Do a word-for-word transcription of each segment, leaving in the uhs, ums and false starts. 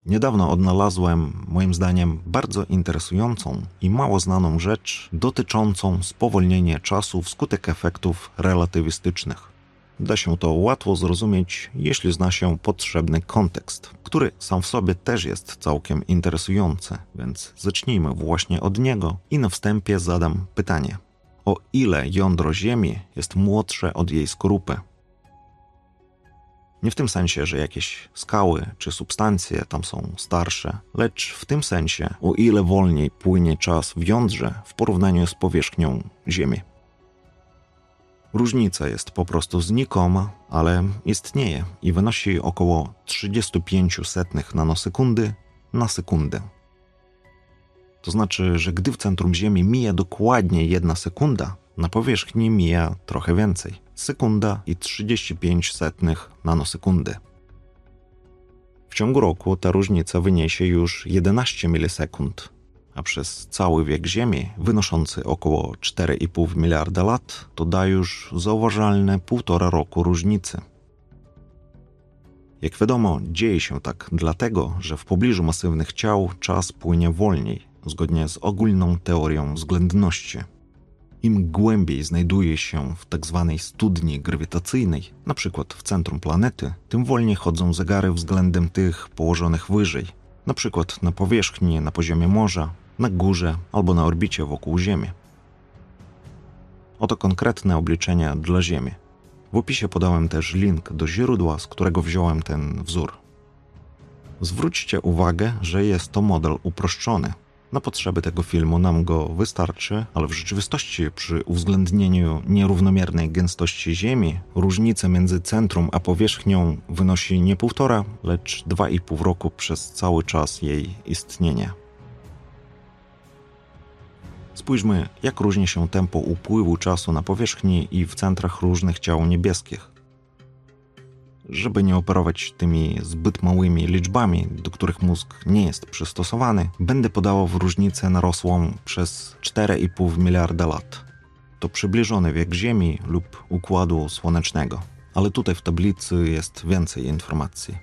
Niedawno odnalazłem, moim zdaniem, bardzo interesującą i mało znaną rzecz dotyczącą spowolnienia czasu wskutek efektów relatywistycznych. Da się to łatwo zrozumieć, jeśli zna się potrzebny kontekst, który sam w sobie też jest całkiem interesujący, więc zacznijmy właśnie od niego i na wstępie zadam pytanie. O ile jądro Ziemi jest młodsze od jej skorupy? Nie w tym sensie, że jakieś skały czy substancje tam są starsze, lecz w tym sensie, o ile wolniej płynie czas w jądrze w porównaniu z powierzchnią Ziemi. Różnica jest po prostu znikoma, ale istnieje i wynosi około trzydzieści pięć setnych nanosekundy na sekundę. To znaczy, że gdy w centrum Ziemi mija dokładnie jedna sekunda, na powierzchni mija trochę więcej. Sekunda i trzydzieści pięć setnych nanosekundy. W ciągu roku ta różnica wyniesie już jedenaście milisekund, a przez cały wiek Ziemi, wynoszący około cztery i pół miliarda lat, to da już zauważalne półtora roku różnicy. Jak wiadomo, dzieje się tak dlatego, że w pobliżu masywnych ciał czas płynie wolniej, zgodnie z ogólną teorią względności. Im głębiej znajduje się w tzw. studni grawitacyjnej, na przykład w centrum planety, tym wolniej chodzą zegary względem tych położonych wyżej, na przykład na powierzchni, na poziomie morza, na górze albo na orbicie wokół Ziemi. Oto konkretne obliczenia dla Ziemi. W opisie podałem też link do źródła, z którego wziąłem ten wzór. Zwróćcie uwagę, że jest to model uproszczony. Na potrzeby tego filmu nam go wystarczy, ale w rzeczywistości przy uwzględnieniu nierównomiernej gęstości Ziemi różnica między centrum a powierzchnią wynosi nie półtora, lecz dwa i pół roku przez cały czas jej istnienia. Spójrzmy, jak różni się tempo upływu czasu na powierzchni i w centrach różnych ciał niebieskich. Żeby nie operować tymi zbyt małymi liczbami, do których mózg nie jest przystosowany, będę podawał różnicę narosłą przez cztery i pół miliarda lat. To przybliżony wiek Ziemi lub Układu Słonecznego, ale tutaj w tablicy jest więcej informacji.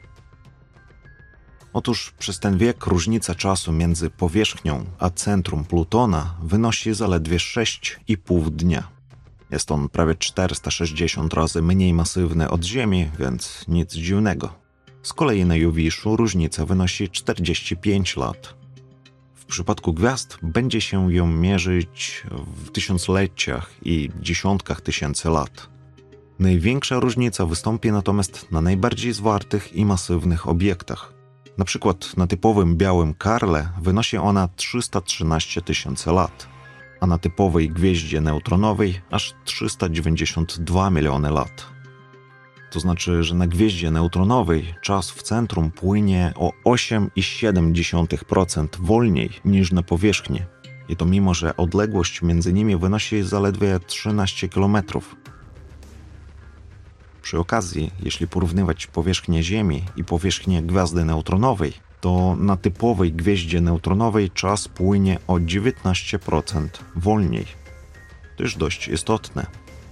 Otóż przez ten wiek różnica czasu między powierzchnią a centrum Plutona wynosi zaledwie sześć i pół dnia. Jest on prawie czterysta sześćdziesiąt razy mniej masywny od Ziemi, więc nic dziwnego. Z kolei na Jowiszu różnica wynosi czterdzieści pięć lat. W przypadku gwiazd będzie się ją mierzyć w tysiącleciach i dziesiątkach tysięcy lat. Największa różnica wystąpi natomiast na najbardziej zwartych i masywnych obiektach. Na przykład na typowym białym Karle wynosi ona trzysta trzynaście tysięcy lat, a na typowej gwieździe neutronowej aż trzysta dziewięćdziesiąt dwa miliony lat. To znaczy, że na gwieździe neutronowej czas w centrum płynie o osiem i siedem procent wolniej niż na powierzchni. I to mimo, że odległość między nimi wynosi zaledwie trzynaście kilometrów. Przy okazji, jeśli porównywać powierzchnię Ziemi i powierzchnię gwiazdy neutronowej, to na typowej gwieździe neutronowej czas płynie o dziewiętnaście procent wolniej. To już dość istotne.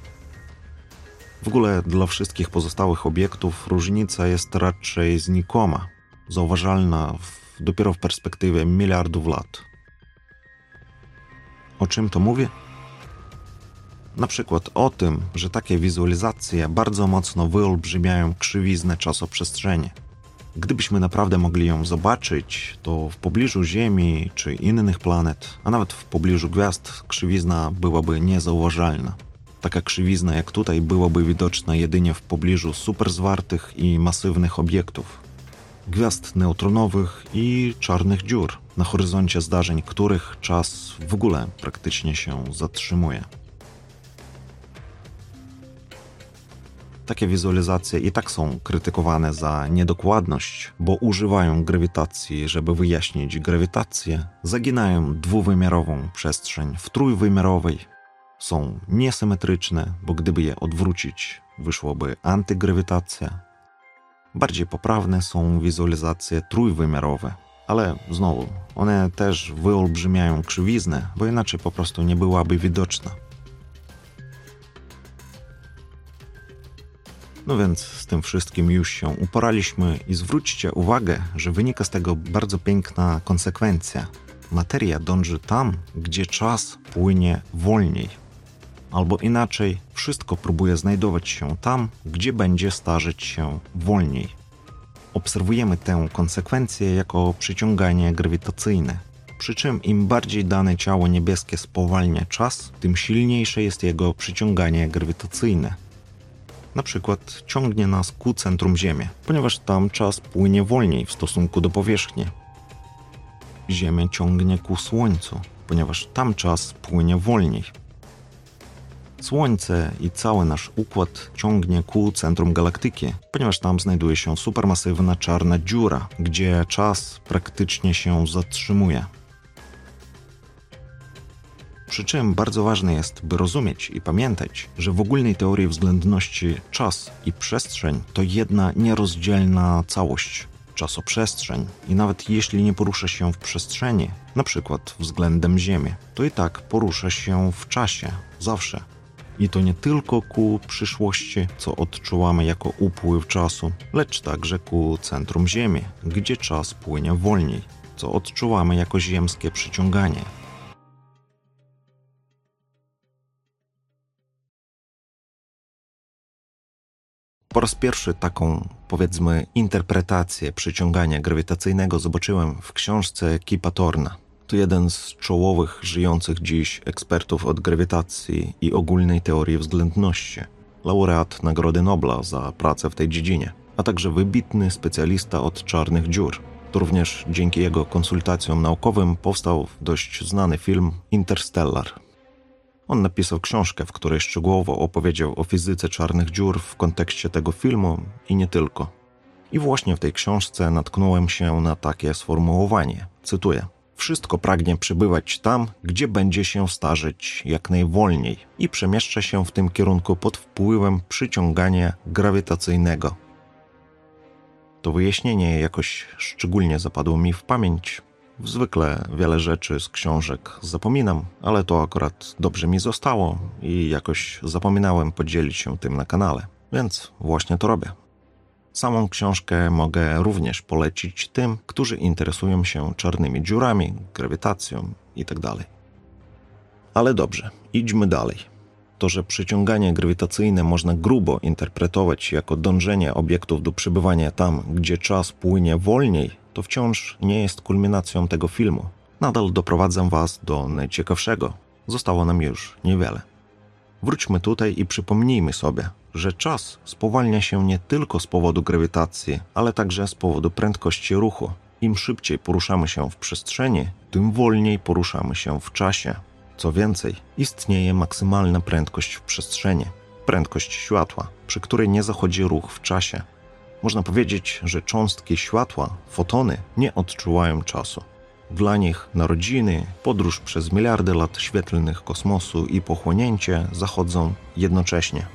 W ogóle dla wszystkich pozostałych obiektów różnica jest raczej znikoma, zauważalna w, dopiero w perspektywie miliardów lat. O czym to mówię? Na przykład o tym, że takie wizualizacje bardzo mocno wyolbrzymiają krzywiznę czasoprzestrzeni. Gdybyśmy naprawdę mogli ją zobaczyć, to w pobliżu Ziemi czy innych planet, a nawet w pobliżu gwiazd, krzywizna byłaby niezauważalna. Taka krzywizna jak tutaj byłaby widoczna jedynie w pobliżu superzwartych i masywnych obiektów, gwiazd neutronowych i czarnych dziur, na horyzoncie zdarzeń których czas w ogóle praktycznie się zatrzymuje. Takie wizualizacje i tak są krytykowane za niedokładność, bo używają grawitacji, żeby wyjaśnić grawitację, zaginają dwuwymiarową przestrzeń w trójwymiarowej, są niesymetryczne, bo gdyby je odwrócić, wyszłoby antygrawitacja. Bardziej poprawne są wizualizacje trójwymiarowe, ale znowu, one też wyolbrzymiają krzywiznę, bo inaczej po prostu nie byłaby widoczna. No więc z tym wszystkim już się uporaliśmy i zwróćcie uwagę, że wynika z tego bardzo piękna konsekwencja. Materia dąży tam, gdzie czas płynie wolniej. Albo inaczej, wszystko próbuje znajdować się tam, gdzie będzie starzeć się wolniej. Obserwujemy tę konsekwencję jako przyciąganie grawitacyjne. Przy czym im bardziej dane ciało niebieskie spowalnia czas, tym silniejsze jest jego przyciąganie grawitacyjne. Na przykład ciągnie nas ku centrum Ziemi, ponieważ tam czas płynie wolniej w stosunku do powierzchni. Ziemia ciągnie ku Słońcu, ponieważ tam czas płynie wolniej. Słońce i cały nasz układ ciągnie ku centrum galaktyki, ponieważ tam znajduje się supermasywna czarna dziura, gdzie czas praktycznie się zatrzymuje. Przy czym bardzo ważne jest, by rozumieć i pamiętać, że w ogólnej teorii względności czas i przestrzeń to jedna nierozdzielna całość. Czasoprzestrzeń i nawet jeśli nie porusza się w przestrzeni, na przykład względem Ziemi, to i tak porusza się w czasie, zawsze. I to nie tylko ku przyszłości, co odczuwamy jako upływ czasu, lecz także ku centrum Ziemi, gdzie czas płynie wolniej, co odczuwamy jako ziemskie przyciąganie. Po raz pierwszy taką, powiedzmy, interpretację przyciągania grawitacyjnego zobaczyłem w książce Kipa Thorna. To jeden z czołowych, żyjących dziś ekspertów od grawitacji i ogólnej teorii względności, laureat Nagrody Nobla za pracę w tej dziedzinie, a także wybitny specjalista od czarnych dziur. To również dzięki jego konsultacjom naukowym powstał dość znany film Interstellar. On napisał książkę, w której szczegółowo opowiedział o fizyce czarnych dziur w kontekście tego filmu i nie tylko. I właśnie w tej książce natknąłem się na takie sformułowanie, cytuję: wszystko pragnie przybywać tam, gdzie będzie się starzeć jak najwolniej i przemieszcza się w tym kierunku pod wpływem przyciągania grawitacyjnego. To wyjaśnienie jakoś szczególnie zapadło mi w pamięć. Zwykle wiele rzeczy z książek zapominam, ale to akurat dobrze mi zostało i jakoś zapominałem podzielić się tym na kanale, więc właśnie to robię. Samą książkę mogę również polecić tym, którzy interesują się czarnymi dziurami, grawitacją itd. Ale dobrze, idźmy dalej. To, że przyciąganie grawitacyjne można grubo interpretować jako dążenie obiektów do przebywania tam, gdzie czas płynie wolniej, to wciąż nie jest kulminacją tego filmu. Nadal doprowadzam Was do najciekawszego. Zostało nam już niewiele. Wróćmy tutaj i przypomnijmy sobie, że czas spowalnia się nie tylko z powodu grawitacji, ale także z powodu prędkości ruchu. Im szybciej poruszamy się w przestrzeni, tym wolniej poruszamy się w czasie. Co więcej, istnieje maksymalna prędkość w przestrzeni, prędkość światła, przy której nie zachodzi ruch w czasie. Można powiedzieć, że cząstki światła, fotony, nie odczuwają czasu. Dla nich narodziny, podróż przez miliardy lat świetlnych kosmosu i pochłonięcie zachodzą jednocześnie.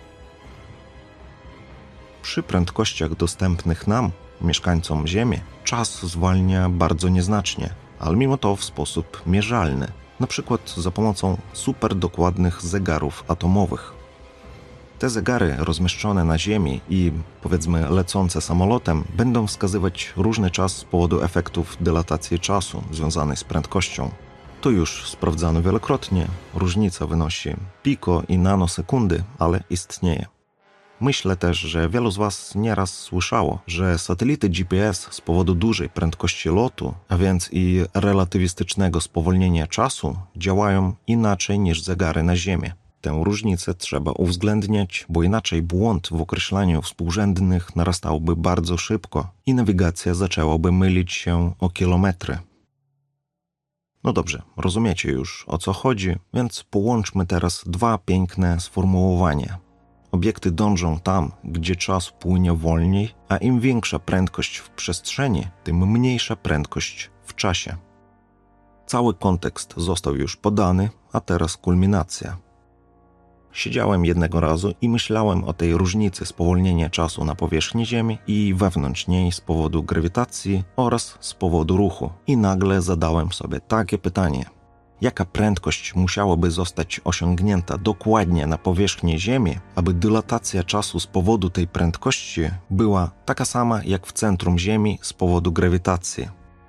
Przy prędkościach dostępnych nam, mieszkańcom Ziemi, czas zwalnia bardzo nieznacznie, ale mimo to w sposób mierzalny, na przykład za pomocą superdokładnych zegarów atomowych. Te zegary rozmieszczone na Ziemi i, powiedzmy, lecące samolotem będą wskazywać różny czas z powodu efektów dylatacji czasu związanej z prędkością. To już sprawdzano wielokrotnie, różnica wynosi piko i nanosekundy, ale istnieje. Myślę też, że wielu z Was nieraz słyszało, że satelity G P S z powodu dużej prędkości lotu, a więc i relatywistycznego spowolnienia czasu, działają inaczej niż zegary na Ziemi. Tę różnicę trzeba uwzględniać, bo inaczej błąd w określaniu współrzędnych narastałby bardzo szybko i nawigacja zaczęłaby mylić się o kilometry. No dobrze, rozumiecie już, o co chodzi, więc połączmy teraz dwa piękne sformułowania. Obiekty dążą tam, gdzie czas płynie wolniej, a im większa prędkość w przestrzeni, tym mniejsza prędkość w czasie. Cały kontekst został już podany, a teraz kulminacja. Siedziałem jednego razu i myślałem o tej różnicy spowolnienia czasu na powierzchni Ziemi i wewnątrz niej z powodu grawitacji oraz z powodu ruchu. I nagle zadałem sobie takie pytanie. jaka prędkość musiałaby zostać osiągnięta dokładnie na powierzchni Ziemi, aby dylatacja czasu z powodu tej prędkości była taka sama jak w centrum Ziemi z powodu grawitacji.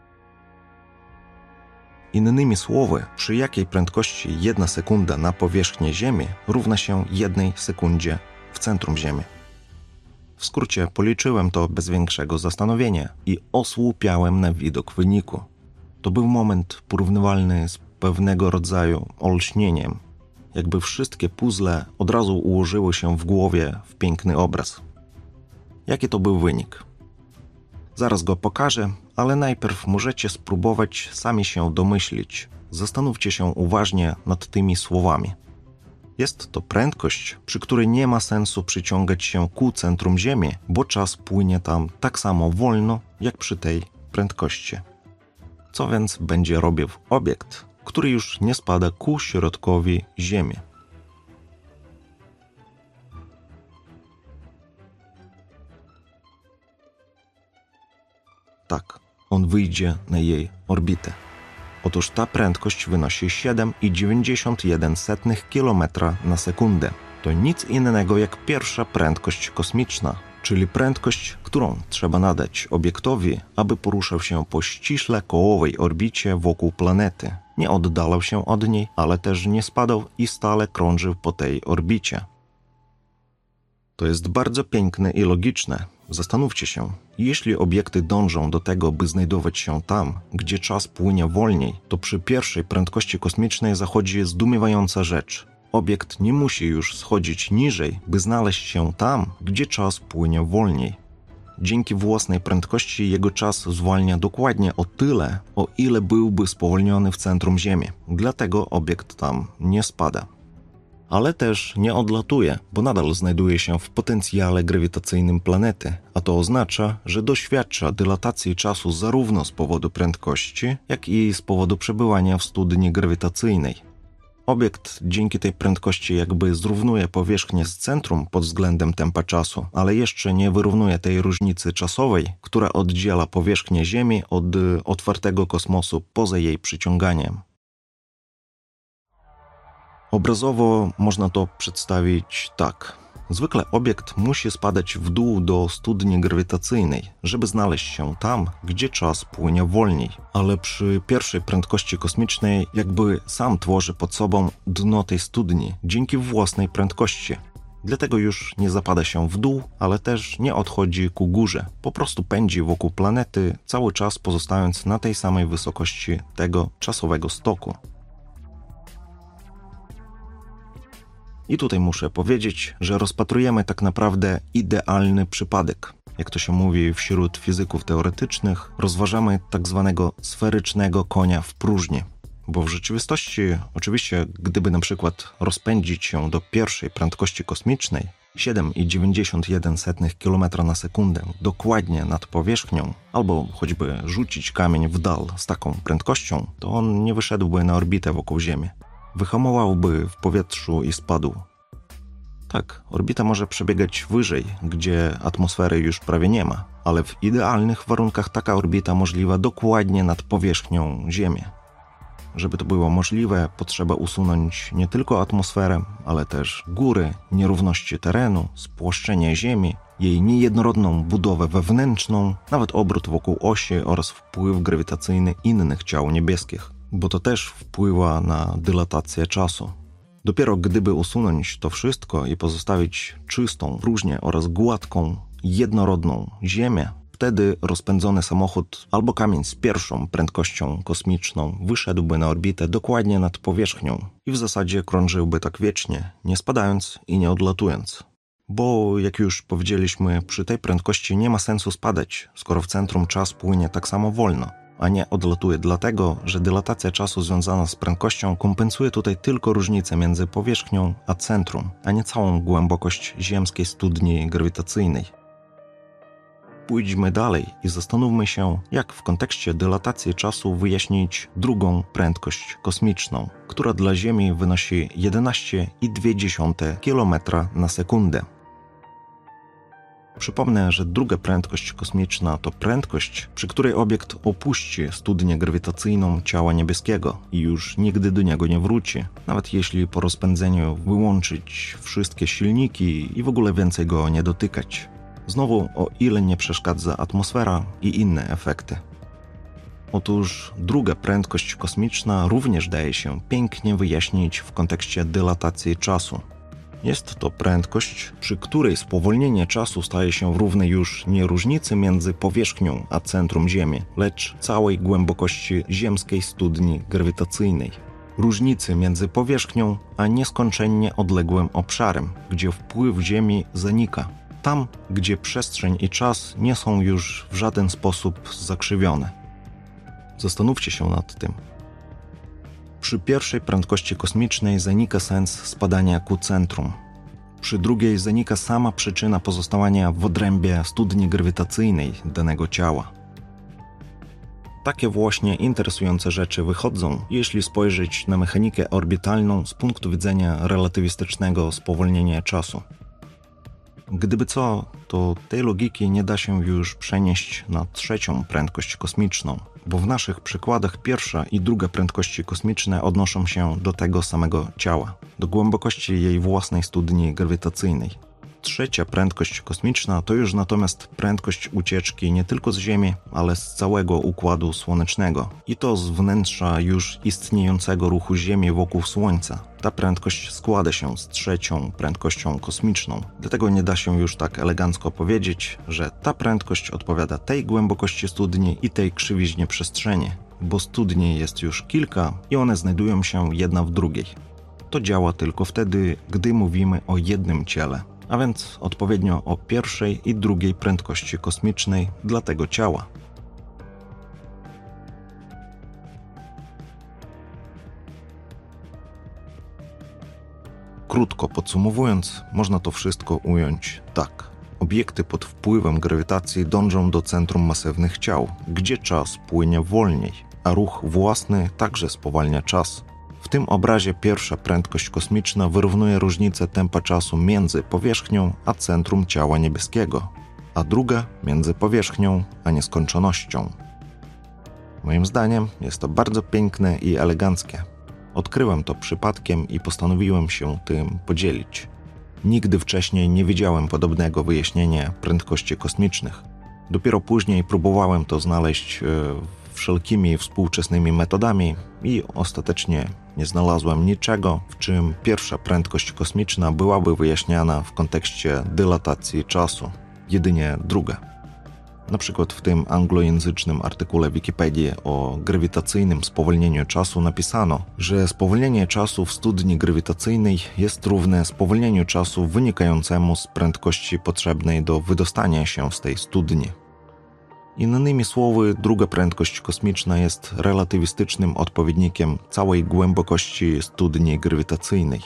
Innymi słowy, przy jakiej prędkości jedna sekunda na powierzchni Ziemi równa się jednej sekundzie w centrum Ziemi. W skrócie policzyłem to bez większego zastanowienia i osłupiałem na widok wyniku. To był moment porównywalny z pewnego rodzaju olśnieniem, jakby wszystkie puzzle od razu ułożyły się w głowie w piękny obraz. Jaki to był wynik? Zaraz go pokażę, ale najpierw możecie spróbować sami się domyślić. Zastanówcie się uważnie nad tymi słowami. Jest to prędkość, przy której nie ma sensu przyciągać się ku centrum Ziemi, bo czas płynie tam tak samo wolno, jak przy tej prędkości. Co więc będzie robił obiekt, który już nie spada ku środkowi Ziemi? Tak, on wyjdzie na jej orbitę. Otóż ta prędkość wynosi siedem przecinek dziewięćdziesiąt jeden kilometra na sekundę. To nic innego jak pierwsza prędkość kosmiczna, czyli prędkość, którą trzeba nadać obiektowi, aby poruszał się po ściśle kołowej orbicie wokół planety. Nie oddalał się od niej, ale też nie spadał i stale krążył po tej orbicie. To jest bardzo piękne i logiczne. Zastanówcie się, jeśli obiekty dążą do tego, by znajdować się tam, gdzie czas płynie wolniej, to przy pierwszej prędkości kosmicznej zachodzi zdumiewająca rzecz. Obiekt nie musi już schodzić niżej, by znaleźć się tam, gdzie czas płynie wolniej. Dzięki własnej prędkości jego czas zwalnia dokładnie o tyle, o ile byłby spowolniony w centrum Ziemi. Dlatego obiekt tam nie spada. Ale też nie odlatuje, bo nadal znajduje się w potencjale grawitacyjnym planety, a to oznacza, że doświadcza dylatacji czasu zarówno z powodu prędkości, jak i z powodu przebywania w studni grawitacyjnej. Obiekt dzięki tej prędkości jakby zrównuje powierzchnię z centrum pod względem tempa czasu, ale jeszcze nie wyrównuje tej różnicy czasowej, która oddziela powierzchnię Ziemi od otwartego kosmosu poza jej przyciąganiem. Obrazowo można to przedstawić tak. Zwykle obiekt musi spadać w dół do studni grawitacyjnej, żeby znaleźć się tam, gdzie czas płynie wolniej. Ale przy pierwszej prędkości kosmicznej jakby sam tworzy pod sobą dno tej studni dzięki własnej prędkości. Dlatego już nie zapada się w dół, ale też nie odchodzi ku górze. Po prostu pędzi wokół planety, cały czas pozostając na tej samej wysokości tego czasowego stoku. I tutaj muszę powiedzieć, że rozpatrujemy tak naprawdę idealny przypadek. Jak to się mówi wśród fizyków teoretycznych, rozważamy tak zwanego sferycznego konia w próżni. Bo w rzeczywistości, oczywiście, gdyby na przykład rozpędzić się do pierwszej prędkości kosmicznej, siedem przecinek dziewięćdziesiąt jeden kilometra na sekundę dokładnie nad powierzchnią, albo choćby rzucić kamień w dal z taką prędkością, to on nie wyszedłby na orbitę wokół Ziemi. Wyhamowałby w powietrzu i spadł. Tak, orbita może przebiegać wyżej, gdzie atmosfery już prawie nie ma, ale w idealnych warunkach taka orbita możliwa dokładnie nad powierzchnią Ziemi. Żeby to było możliwe, potrzeba usunąć nie tylko atmosferę, ale też góry, nierówności terenu, spłaszczenie Ziemi, jej niejednorodną budowę wewnętrzną, nawet obrót wokół osi oraz wpływ grawitacyjny innych ciał niebieskich, bo to też wpływa na dylatację czasu. Dopiero gdyby usunąć to wszystko i pozostawić czystą próżnię oraz gładką, jednorodną Ziemię, wtedy rozpędzony samochód albo kamień z pierwszą prędkością kosmiczną wyszedłby na orbitę dokładnie nad powierzchnią i w zasadzie krążyłby tak wiecznie, nie spadając i nie odlatując. Bo, jak już powiedzieliśmy, przy tej prędkości nie ma sensu spadać, skoro w centrum czas płynie tak samo wolno, a nie odlatuje dlatego, że dylatacja czasu związana z prędkością kompensuje tutaj tylko różnicę między powierzchnią a centrum, a nie całą głębokość ziemskiej studni grawitacyjnej. Pójdźmy dalej i zastanówmy się, jak w kontekście dylatacji czasu wyjaśnić drugą prędkość kosmiczną, która dla Ziemi wynosi jedenaście przecinek dwa kilometra na sekundę. Przypomnę, że druga prędkość kosmiczna to prędkość, przy której obiekt opuści studnię grawitacyjną ciała niebieskiego i już nigdy do niego nie wróci, nawet jeśli po rozpędzeniu wyłączyć wszystkie silniki i w ogóle więcej go nie dotykać. Znowu, o ile nie przeszkadza atmosfera i inne efekty. Otóż druga prędkość kosmiczna również daje się pięknie wyjaśnić w kontekście dylatacji czasu. Jest to prędkość, przy której spowolnienie czasu staje się równe już nie różnicy między powierzchnią a centrum Ziemi, lecz całej głębokości ziemskiej studni grawitacyjnej. Różnicy między powierzchnią a nieskończenie odległym obszarem, gdzie wpływ Ziemi zanika. Tam, gdzie przestrzeń i czas nie są już w żaden sposób zakrzywione. Zastanówcie się nad tym. Przy pierwszej prędkości kosmicznej zanika sens spadania ku centrum. Przy drugiej zanika sama przyczyna pozostawania w odrębie studni grawitacyjnej danego ciała. Takie właśnie interesujące rzeczy wychodzą, jeśli spojrzeć na mechanikę orbitalną z punktu widzenia relatywistycznego spowolnienia czasu. Gdyby co, to tej logiki nie da się już przenieść na trzecią prędkość kosmiczną, bo w naszych przykładach pierwsza i druga prędkości kosmiczne odnoszą się do tego samego ciała, do głębokości jej własnej studni grawitacyjnej. Trzecia prędkość kosmiczna to już natomiast prędkość ucieczki nie tylko z Ziemi, ale z całego Układu Słonecznego i to z wnętrza już istniejącego ruchu Ziemi wokół Słońca. Ta prędkość składa się z trzecią prędkością kosmiczną, dlatego nie da się już tak elegancko powiedzieć, że ta prędkość odpowiada tej głębokości studni i tej krzywiźnie przestrzeni, bo studni jest już kilka i one znajdują się jedna w drugiej. To działa tylko wtedy, gdy mówimy o jednym ciele, a więc odpowiednio o pierwszej i drugiej prędkości kosmicznej dla tego ciała. Krótko podsumowując, można to wszystko ująć tak. Obiekty pod wpływem grawitacji dążą do centrum masywnych ciał, gdzie czas płynie wolniej, a ruch własny także spowalnia czas. W tym obrazie pierwsza prędkość kosmiczna wyrównuje różnicę tempa czasu między powierzchnią a centrum ciała niebieskiego, a druga między powierzchnią a nieskończonością. Moim zdaniem jest to bardzo piękne i eleganckie. Odkryłem to przypadkiem i postanowiłem się tym podzielić. Nigdy wcześniej nie widziałem podobnego wyjaśnienia prędkości kosmicznych. Dopiero później próbowałem to znaleźć wszelkimi współczesnymi metodami i ostatecznie nie znalazłem niczego, w czym pierwsza prędkość kosmiczna byłaby wyjaśniana w kontekście dylatacji czasu, jedynie druga. Na przykład w tym anglojęzycznym artykule Wikipedii o grawitacyjnym spowolnieniu czasu napisano, że spowolnienie czasu w studni grawitacyjnej jest równe spowolnieniu czasu wynikającemu z prędkości potrzebnej do wydostania się z tej studni. Innymi słowy, druga prędkość kosmiczna jest relatywistycznym odpowiednikiem całej głębokości studni grawitacyjnej.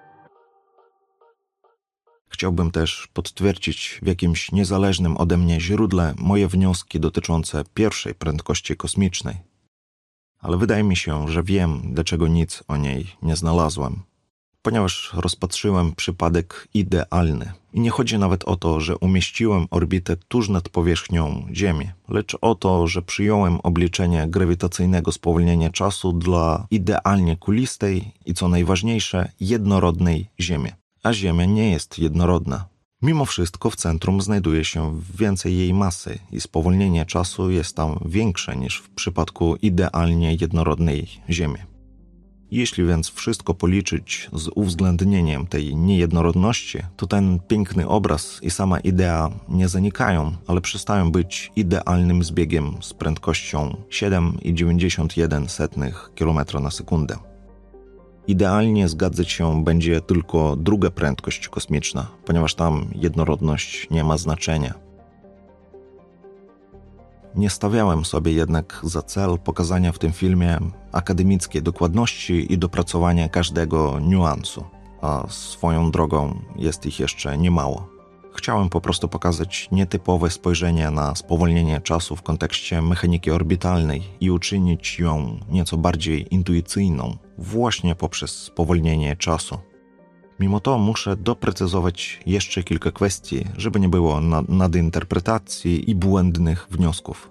Chciałbym też potwierdzić w jakimś niezależnym ode mnie źródle moje wnioski dotyczące pierwszej prędkości kosmicznej. Ale wydaje mi się, że wiem, dlaczego nic o niej nie znalazłem. Ponieważ rozpatrzyłem przypadek idealny. I nie chodzi nawet o to, że umieściłem orbitę tuż nad powierzchnią Ziemi, lecz o to, że przyjąłem obliczenie grawitacyjnego spowolnienia czasu dla idealnie kulistej i co najważniejsze, jednorodnej Ziemi. A Ziemia nie jest jednorodna. Mimo wszystko w centrum znajduje się więcej jej masy i spowolnienie czasu jest tam większe niż w przypadku idealnie jednorodnej Ziemi. Jeśli więc wszystko policzyć z uwzględnieniem tej niejednorodności, to ten piękny obraz i sama idea nie zanikają, ale przestają być idealnym zbiegiem z prędkością siedem przecinek dziewięćdziesiąt jeden kilometra na sekundę. Idealnie zgadzać się będzie tylko druga prędkość kosmiczna, ponieważ tam jednorodność nie ma znaczenia. Nie stawiałem sobie jednak za cel pokazania w tym filmie akademickiej dokładności i dopracowania każdego niuansu, a swoją drogą jest ich jeszcze niemało. Chciałem po prostu pokazać nietypowe spojrzenie na spowolnienie czasu w kontekście mechaniki orbitalnej i uczynić ją nieco bardziej intuicyjną, właśnie poprzez spowolnienie czasu. Mimo to muszę doprecyzować jeszcze kilka kwestii, żeby nie było nadinterpretacji i błędnych wniosków.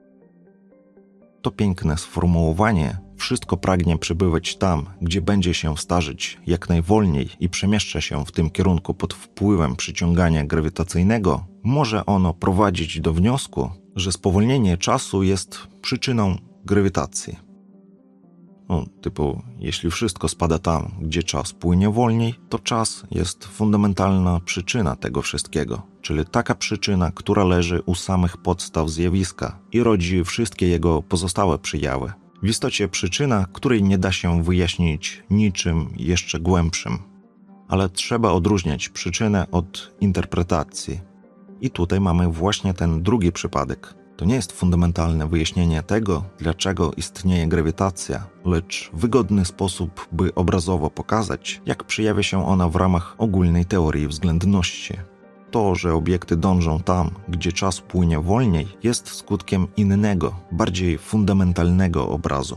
To piękne sformułowanie wszystko pragnie przebywać tam, gdzie będzie się starzyć jak najwolniej i przemieszcza się w tym kierunku pod wpływem przyciągania grawitacyjnego, może ono prowadzić do wniosku, że spowolnienie czasu jest przyczyną grawitacji. No, typu, jeśli wszystko spada tam, gdzie czas płynie wolniej, to czas jest fundamentalna przyczyna tego wszystkiego, czyli taka przyczyna, która leży u samych podstaw zjawiska i rodzi wszystkie jego pozostałe przejawy. W istocie przyczyna, której nie da się wyjaśnić niczym jeszcze głębszym. Ale trzeba odróżniać przyczynę od interpretacji. I tutaj mamy właśnie ten drugi przypadek. To nie jest fundamentalne wyjaśnienie tego, dlaczego istnieje grawitacja, lecz wygodny sposób, by obrazowo pokazać, jak przejawia się ona w ramach ogólnej teorii względności. To, że obiekty dążą tam, gdzie czas płynie wolniej, jest skutkiem innego, bardziej fundamentalnego obrazu.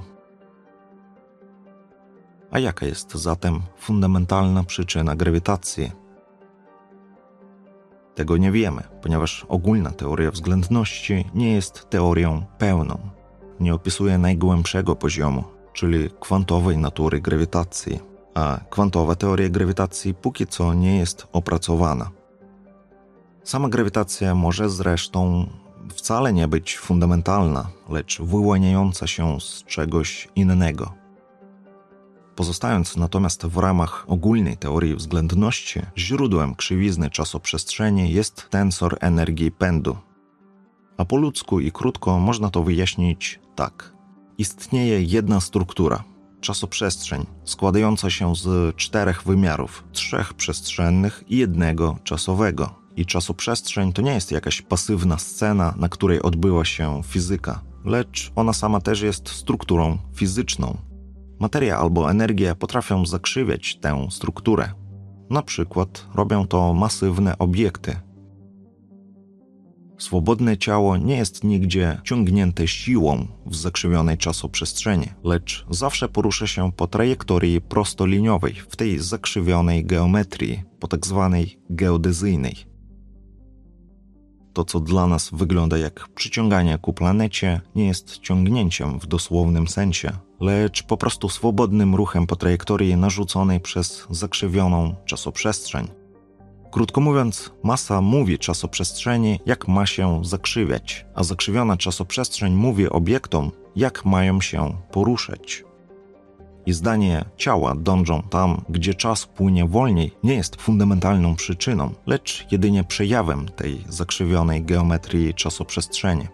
A jaka jest zatem fundamentalna przyczyna grawitacji? Tego nie wiemy, ponieważ ogólna teoria względności nie jest teorią pełną. Nie opisuje najgłębszego poziomu, czyli kwantowej natury grawitacji, a kwantowa teoria grawitacji póki co nie jest opracowana. Sama grawitacja może zresztą wcale nie być fundamentalna, lecz wyłaniająca się z czegoś innego. Pozostając natomiast w ramach ogólnej teorii względności, źródłem krzywizny czasoprzestrzeni jest tensor energii pędu. A po ludzku i krótko można to wyjaśnić tak. Istnieje jedna struktura, czasoprzestrzeń, składająca się z czterech wymiarów, trzech przestrzennych i jednego czasowego. I czasoprzestrzeń to nie jest jakaś pasywna scena, na której odbyła się fizyka, lecz ona sama też jest strukturą fizyczną. Materia albo energia potrafią zakrzywiać tę strukturę. Na przykład robią to masywne obiekty. Swobodne ciało nie jest nigdzie ciągnięte siłą w zakrzywionej czasoprzestrzeni, lecz zawsze porusza się po trajektorii prostoliniowej w tej zakrzywionej geometrii, po tak zwanej geodezyjnej. To, co dla nas wygląda jak przyciąganie ku planecie, nie jest ciągnięciem w dosłownym sensie, lecz po prostu swobodnym ruchem po trajektorii narzuconej przez zakrzywioną czasoprzestrzeń. Krótko mówiąc, masa mówi czasoprzestrzeni, jak ma się zakrzywiać, a zakrzywiona czasoprzestrzeń mówi obiektom, jak mają się poruszać. I zdanie ciała dążą tam, gdzie czas płynie wolniej, nie jest fundamentalną przyczyną, lecz jedynie przejawem tej zakrzywionej geometrii czasoprzestrzeni.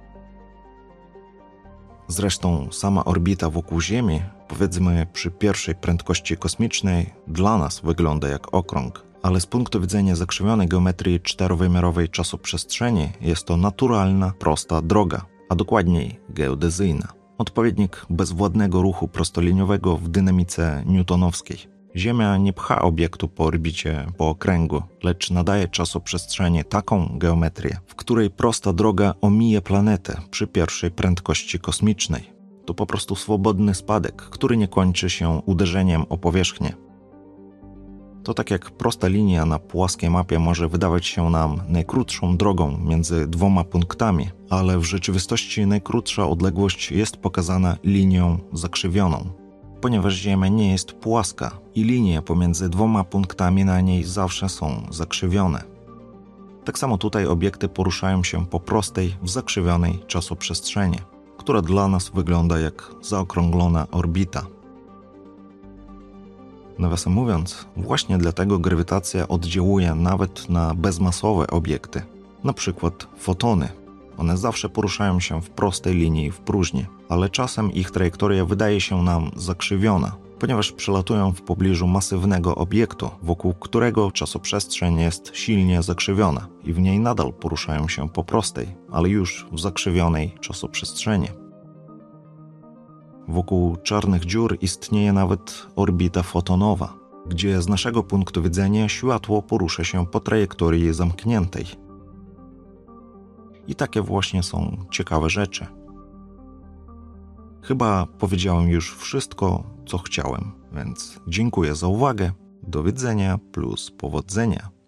Zresztą sama orbita wokół Ziemi, powiedzmy przy pierwszej prędkości kosmicznej, dla nas wygląda jak okrąg, ale z punktu widzenia zakrzywionej geometrii czterowymiarowej czasoprzestrzeni jest to naturalna, prosta droga, a dokładniej geodezyjna. Odpowiednik bezwładnego ruchu prostoliniowego w dynamice newtonowskiej. Ziemia nie pcha obiektu po orbicie po okręgu, lecz nadaje czasoprzestrzeni taką geometrię, w której prosta droga omija planetę przy pierwszej prędkości kosmicznej. To po prostu swobodny spadek, który nie kończy się uderzeniem o powierzchnię. To tak jak prosta linia na płaskiej mapie może wydawać się nam najkrótszą drogą między dwoma punktami, ale w rzeczywistości najkrótsza odległość jest pokazana linią zakrzywioną, ponieważ Ziemia nie jest płaska i linie pomiędzy dwoma punktami na niej zawsze są zakrzywione. Tak samo tutaj obiekty poruszają się po prostej, w zakrzywionej czasoprzestrzeni, która dla nas wygląda jak zaokrąglona orbita. Nawiasem mówiąc, właśnie dlatego grawitacja oddziałuje nawet na bezmasowe obiekty, na przykład fotony. One zawsze poruszają się w prostej linii w próżni, ale czasem ich trajektoria wydaje się nam zakrzywiona, ponieważ przelatują w pobliżu masywnego obiektu, wokół którego czasoprzestrzeń jest silnie zakrzywiona i w niej nadal poruszają się po prostej, ale już w zakrzywionej czasoprzestrzeni. Wokół czarnych dziur istnieje nawet orbita fotonowa, gdzie z naszego punktu widzenia światło porusza się po trajektorii zamkniętej. I takie właśnie są ciekawe rzeczy. Chyba powiedziałem już wszystko, co chciałem, więc dziękuję za uwagę Do widzenia plus powodzenia.